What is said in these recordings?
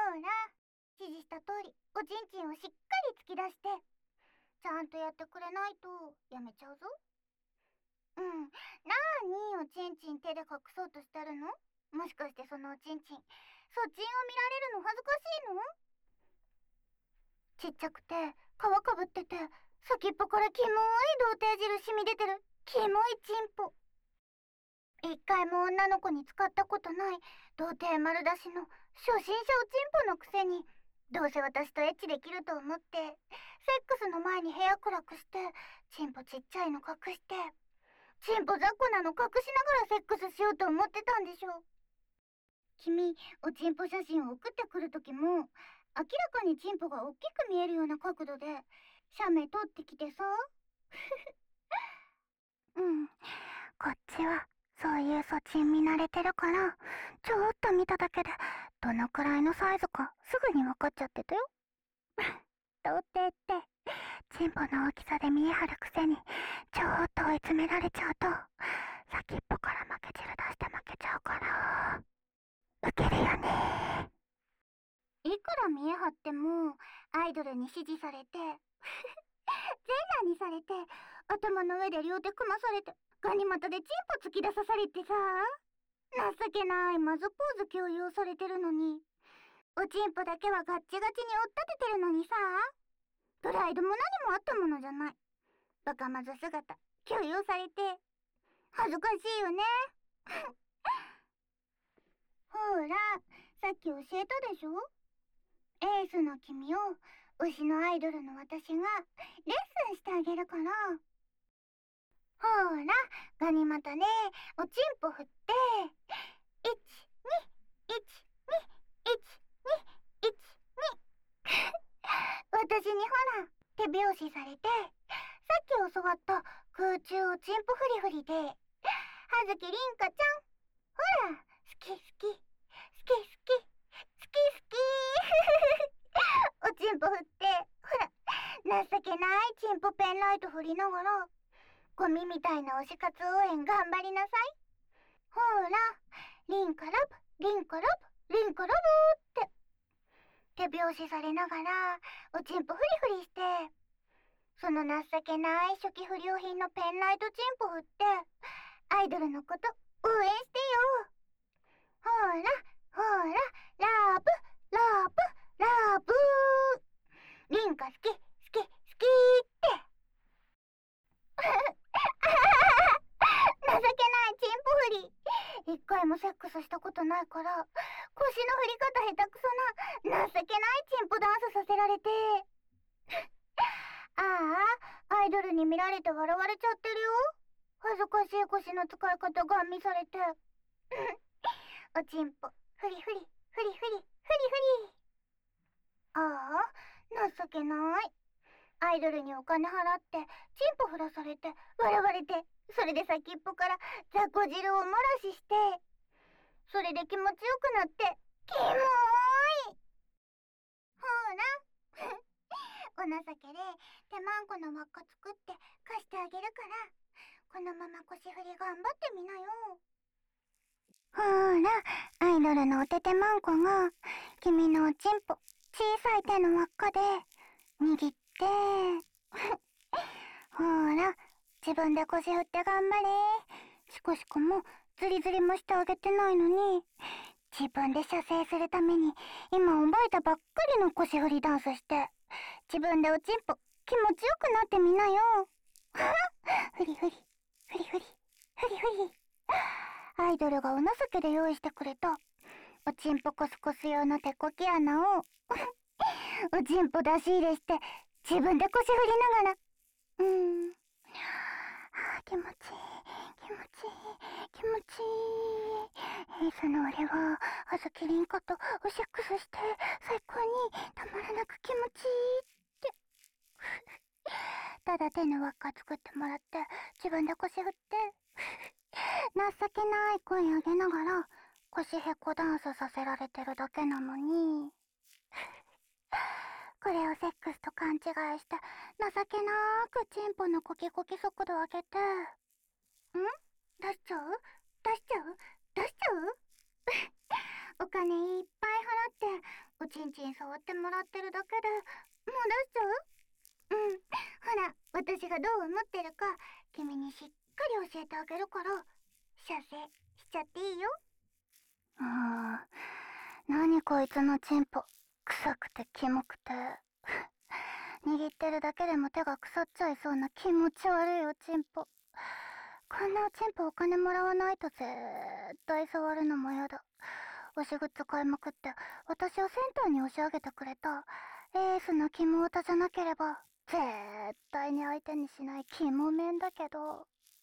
ら、指示した通りおちんちんをしっかり突き出して、ちゃんとやってくれないとやめちゃうぞ。なーにおちんちん手で隠そうとしてるの？もしかしてそのおちんちん、そっちんを見られるの恥ずかしいの？ちっちゃくて皮かぶってて、先っぽからキモい童貞汁染み出てるキモいチンポ。一回も女の子に使ったことない童貞丸出しの初心者おちんぽのくせに、どうせ私とエッチできると思って、セックスの前に部屋暗くして、チンポちっちゃいの隠して、チンポ雑魚なの隠しながらセックスしようと思ってたんでしょ。君、おちんぽ写真を送ってくるときも、明らかにチンポが大きく見えるような角度で写メ撮ってきてさ。こっちはそういうそちん見慣れてるから、ちょっと見ただけでどのくらいのサイズかすぐに分かっちゃってたよ。童貞ってチンポの大きさで見え張るくせに、ちょっと追い詰められちゃうと先っぽから負け汁出して負けちゃうから、ウケるよね。いくら見え張ってもアイドルに指示されて全裸にされて、頭の上で両手組まされて、ガニ股でチンポ突き出さされてさ、情けないマズポーズ強要されてるのに、おちんぽだけはガッチガチに追っ立ててるのにさ、プライドも何もあったものじゃないバカマズ姿強要されて恥ずかしいよね。ほら、さっき教えたでしょ。エースの君を推しのアイドルの私がレッスンしてあげるから。ほら、ガニ股でおちんぽ振って、1、2、1、2、1、2、1、2。私にほら、手拍子されて、さっき教わった空中おちんぽフリフリで、はずきりんかちゃん、ほら、好き好き、好き好き、好き好き。おちんぽ振って、ほら、情けないチンポペンライト振りながら、ゴミみたいな推し活応援頑張りなさい。ほら、リンカラブ、リンカラブ、リンカラブって手拍子されながらおちんぽフリフリして、その情けない初期不良品のペンライトチンポ振って、アイドルのこと応援してよ。ほら、ほら、ラブ、ラブ、ラブー。リンカ好き、好き、好きって。情けないチンポ振り。一回もセックスしたことないから、腰の振り方下手くそな情けないチンポダンスさせられて。ああ、アイドルに見られて笑われちゃってるよ。恥ずかしい腰の使い方ガン見されて。おちんぽフリフリ、フリフリ、フリフリ。ああ、情けない。アイドルにお金払ってチンポ振らされて笑われて、それで先っぽから雑魚汁を漏らしして、それで気持ちよくなって、キモーい。ほらお情けで手まんこの輪っか作って貸してあげるから、このまま腰振り頑張ってみなよ。ほら、アイドルのお手手まんこが君のおちんぽ小さい手の輪っかで握ってほら、自分で腰振って頑張れ。シコシコもズリズリもしてあげてないのに、自分で射精するために今覚えたばっかりの腰振りダンスして、自分でおちんぽ気持ちよくなってみなよ。フリフリ、フリフリ、フリフリ。アイドルがお情けで用意してくれたおちんぽコスコス用の手こき穴をおちんぽ出し入れして自分で腰振りながら、気持ちいい、気持ちいい、気持ちいい。エースの俺はあずきりんかとおセックスして最高にたまらなく気持ちいいって。ただ手の輪っか作ってもらって自分で腰振って情けない声上げながら腰へこダンスさせられてるだけなのに、これをセックスと勘違いして情けなーくチンポのコキコキ速度上げて、出しちゃう出しちゃう出しちゃうお金いっぱい払っておちんちん触ってもらってるだけでもう出しちゃう？ほら、私がどう思ってるか君にしっかり教えてあげるから射精しちゃっていいよ。何こいつのチンポ、臭くてキモくて握ってるだけでも手が腐っちゃいそうな気持ち悪いおチンポ。こんなおチンポお金もらわないと絶対触るのもやだ。推しグッズ買いまくって私をセンターに押し上げてくれたエースのキモオタじゃなければ絶対に相手にしないキモメンだけど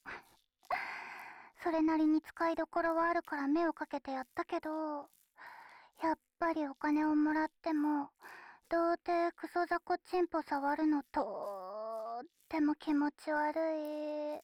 それなりに使いどころはあるから目をかけてやったけど、やっぱりお金をもらっても童貞クソ雑魚チンポ触るのとっても気持ち悪い。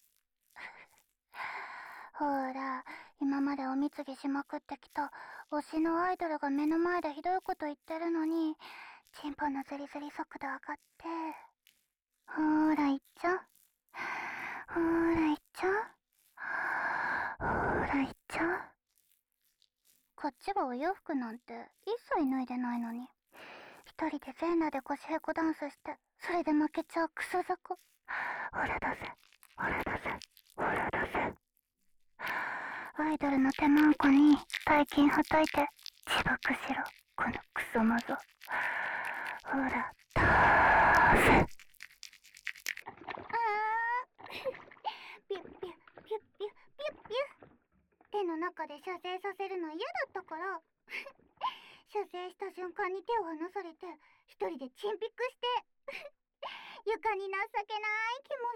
ほら、今までお貢ぎしまくってきた推しのアイドルが目の前でひどいこと言ってるのにチンポのズリズリ速度上がって、ほーらいっちゃ、ほーらいっちゃ、ほーらいっちゃ。こっちがお洋服なんて一切脱いでないのに一人で全裸で腰へこダンスしてそれで負けちゃうクソ雑魚。ほらだぜ、ほらだぜ、ほらだぜ。アイドルの手マンコに大金はたいて自爆しろ、このクソマゾ。ほらだぜ。ピュッピュッピュッピュッピュッピュッ。手の中で射精させるの嫌だったから射精した瞬間に手を離されて一人でチンピクして床に情けないキモ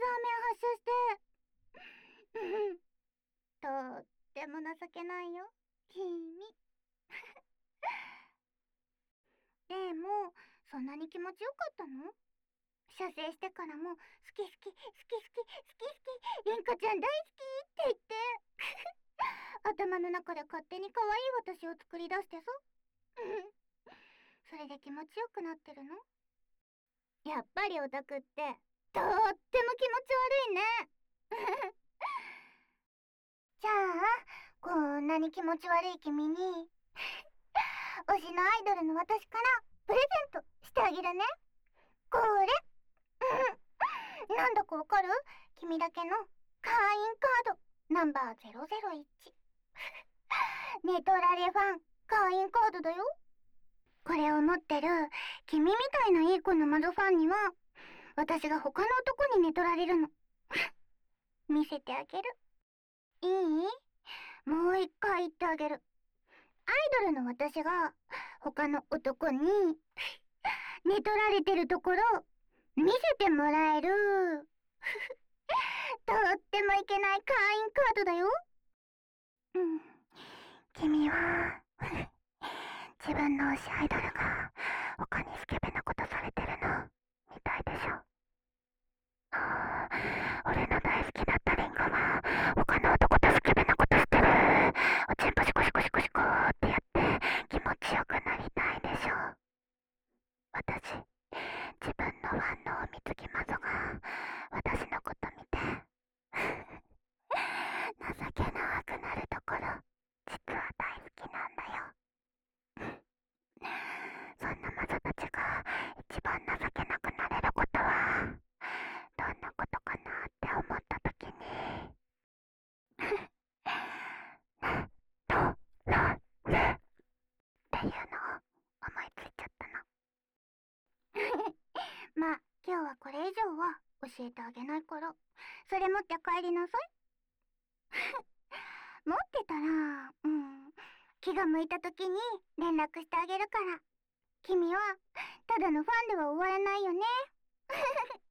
ザーメン発射してとっても情けないよ君でもそんなに気持ちよかったの？射精してからも好き好き好き好き好き好きリンカちゃん大好きって言って頭の中で勝手に可愛い私を作り出してさそれで気持ちよくなってるの？やっぱりオタクってとっても気持ち悪いねじゃあこんなに気持ち悪い君に推しのアイドルの私からプレゼントしてあげるね。これなんだかわかる？君だけの会員カードナンバー001ネトラレファン会員カードだよ。これを持ってる君みたいないい子の窓ファンには私が他の男に寝取られるの見せてあげる。いい？もう一回言ってあげる。アイドルの私が他の男に寝取られてるところ見せてもらえるとってもいけない会員カードだよ。君は自分の推しアイドルが他にスケベなことされてるのみたいでしょ。俺の大好きなタリンゴは他の男とスケベなことしてる。おちんぽシコシコシコシコってやって気持ちよくなりたいでしょ。私自分のファンのおみつきマゾが私のこと見て情けなくなるところ実は大好きなんだよ。そんなマゾたちが一番情けなくなれることはどんなことかなって思った時にねとられっていうのを思いついちゃったのまあ今日はこれ以上は教えてあげないからそれ持って帰りなさい持ってたら気が向いた時に連絡してあげるから君はただのファンでは終わらないよね